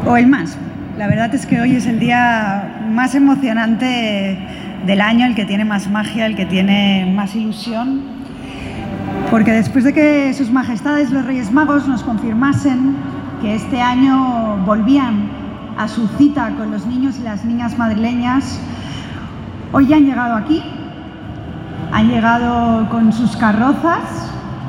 o el más. La verdad es que hoy es el día más emocionante del año, el que tiene más magia, el que tiene más ilusión, porque después de que sus majestades los Reyes Magos nos confirmasen que este año volvían a su cita con los niños y las niñas madrileñas, hoy ya han llegado aquí, han llegado con sus carrozas.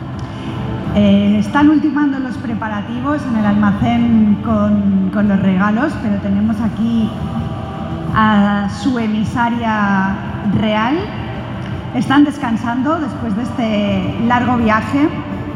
Están ultimando los preparativos en el almacén con los regalos, pero tenemos aquí a su emisaria real. Están descansando después de este largo viaje,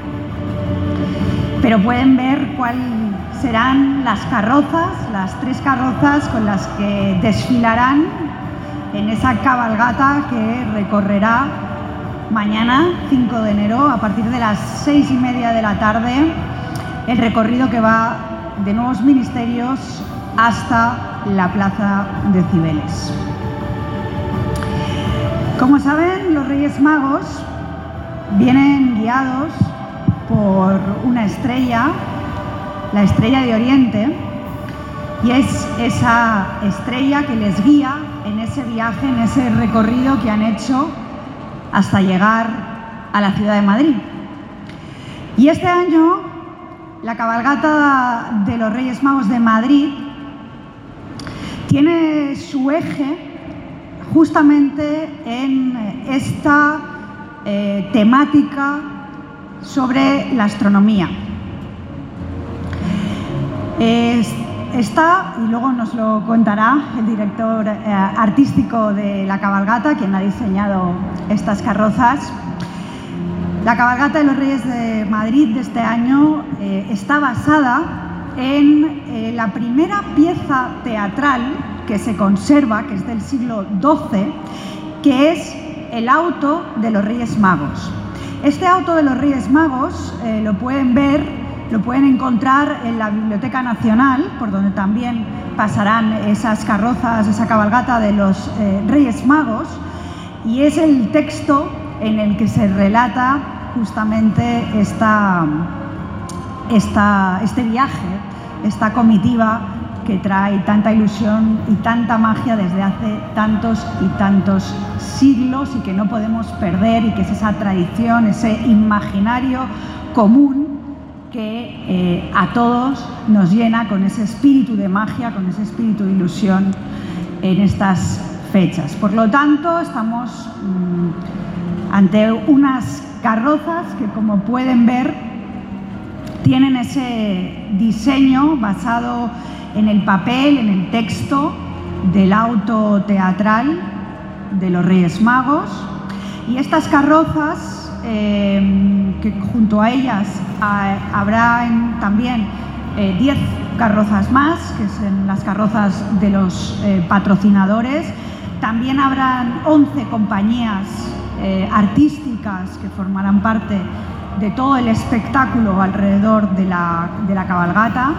pero pueden ver cuáles serán las carrozas, las 3 carrozas con las que desfilarán en esa cabalgata que recorrerá mañana, 5 de enero, a partir de las 6:30 de la tarde, el recorrido que va de Nuevos Ministerios hasta la Plaza de Cibeles. Como saben, los Reyes Magos vienen guiados por una estrella, la estrella de Oriente, y es esa estrella que les guía en ese viaje, en ese recorrido que han hecho hasta llegar a la ciudad de Madrid. Y este año la cabalgata de los Reyes Magos de Madrid tiene su eje justamente en esta temática sobre la astronomía. Está, y luego nos lo contará el director artístico de la cabalgata, quien ha diseñado estas carrozas. La cabalgata de los Reyes de Madrid de este año está basada en la primera pieza teatral que se conserva, que es del siglo XII, que es el auto de los Reyes Magos. Este auto de los Reyes Magos lo pueden ver, lo pueden encontrar en la Biblioteca Nacional, por donde también pasarán esas carrozas, esa cabalgata de los Reyes Magos, y es el texto en el que se relata justamente este viaje, esta comitiva que trae tanta ilusión y tanta magia desde hace tantos y tantos siglos y que no podemos perder, y que es esa tradición, ese imaginario común que a todos nos llena con ese espíritu de magia, con ese espíritu de ilusión en estas fechas. Por lo tanto, estamos ante unas carrozas que, como pueden ver, tienen ese diseño basado en el papel, en el texto del auto teatral de los Reyes Magos. Y estas carrozas, que junto a ellas habrá también 10 carrozas más, que son las carrozas de los patrocinadores. También habrán 11 compañías artísticas que formarán parte de todo el espectáculo alrededor de la cabalgata.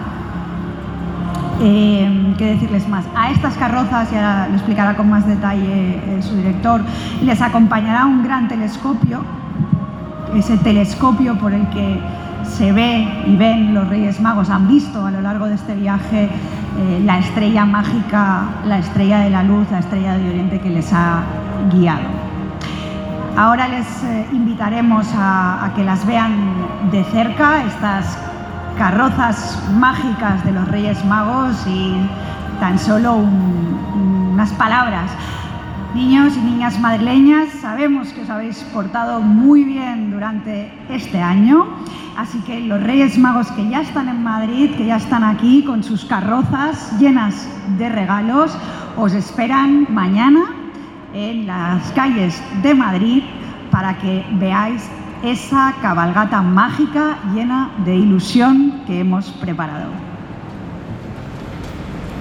¿Qué decirles más? A estas carrozas, y ahora lo explicará con más detalle su director, les acompañará un gran telescopio, ese telescopio por el que se ve y ven los Reyes Magos, han visto a lo largo de este viaje la estrella mágica, la estrella de la luz, la estrella de Oriente que les ha guiado. Ahora les invitaremos a que las vean de cerca, estas carrozas mágicas de los Reyes Magos, y tan solo unas palabras. Niños y niñas madrileñas, sabemos que os habéis portado muy bien durante este año, así que los Reyes Magos que ya están en Madrid, que ya están aquí con sus carrozas llenas de regalos, os esperan mañana en las calles de Madrid para que veáis esa cabalgata mágica llena de ilusión que hemos preparado.